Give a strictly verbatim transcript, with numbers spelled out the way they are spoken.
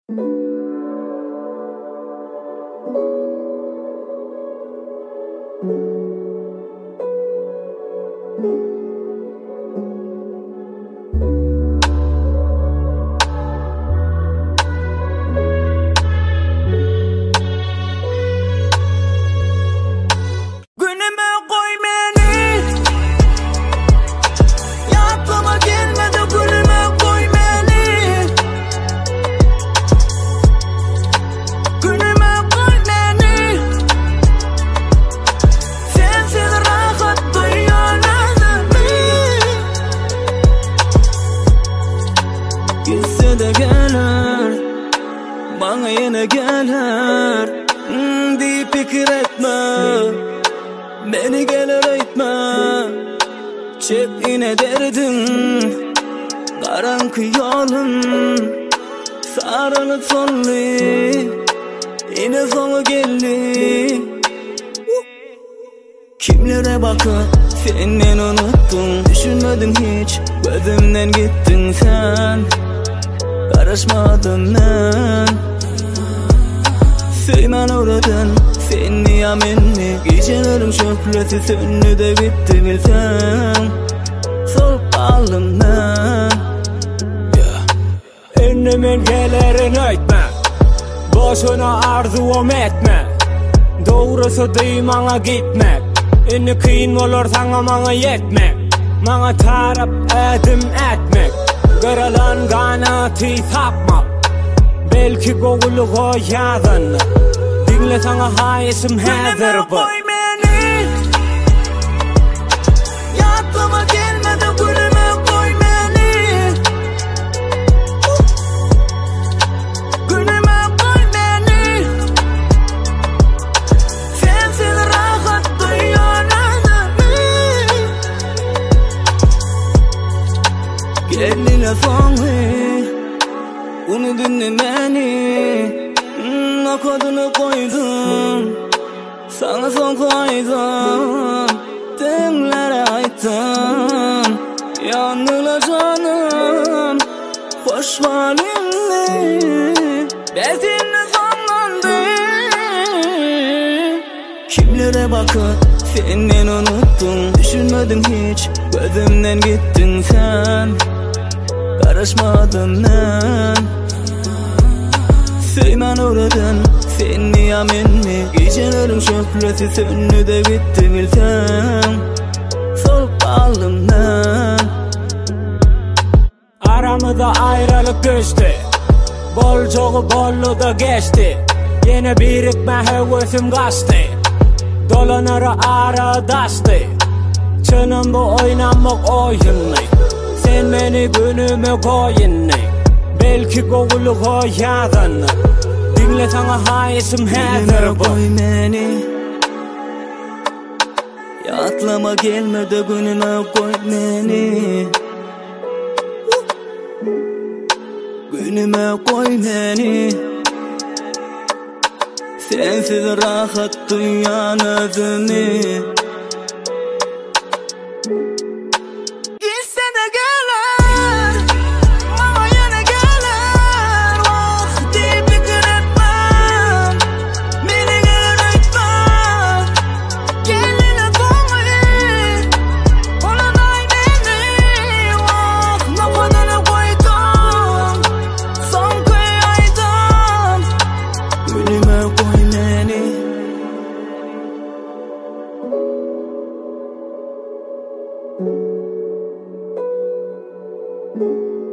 Gitse de gelir, bana yine gelir hmm, deyip fikir etme, beni gelir etme. Çek yine derdin, karanlık yolun, sarılıp sonlu, yine sonu geldi. Kimlere bakıp senden unuttum, düşünmedim hiç, gözümden gittin sen. Karışmadım ben, Seyman uğradın, seni yamenni. Gecelerim şöhreti söndü de bitti bilsen. Sorup kaldım ben, yeah. Önümen gelerin öйтme, boşuna arzum etme. Doğrusu duymana gitmek, ünlü kıyın olur sana bana yetmek. Bana tarap edim etmek, kırılan kanatı takmak. Belki kokulu koyadın, dinle sana hayesim hazır bu. Koy beni, aklıma gelmedi gülüme koy beni. Gülüme koy beni, sensiz rahat duyuyorum. Kendine sonu, bunu dinle beni. hmm, O kodunu koydum, sana son koydum. Dinlere aytım, yanına canım. Hoş halinle, bezinle sonlandı. Kimlere bakıp senden unuttum, düşünmedim hiç, gözümden gittin sen. Karışmadım ben, Seyman uğradın, seni yamenni. Gecelerim şöhreti söndü de bitti bilsen. Sorup kaldım ben, aramızda ayrılık düştü, bol çoğu bollu da geçti. Yine birikme hevesim kaçtı, dolanır aradastı. Çınım bu oynanmak oyunlu, sen beni günüme koyun. Belki kokulu koyadın, dinle sana hayesim hazır bu. koy beni, aklıma gelmedi günüme koy beni. Günüme koy beni, sensiz rahat duyan özümü. Gitse de gelir, bana yine gelir. Oh deyip fikir etmem, beni gelir etme. Kendine sonu, ona day beni. Oh nokadını koydum, son kıyaydım. Günüme koy beni. Thank you.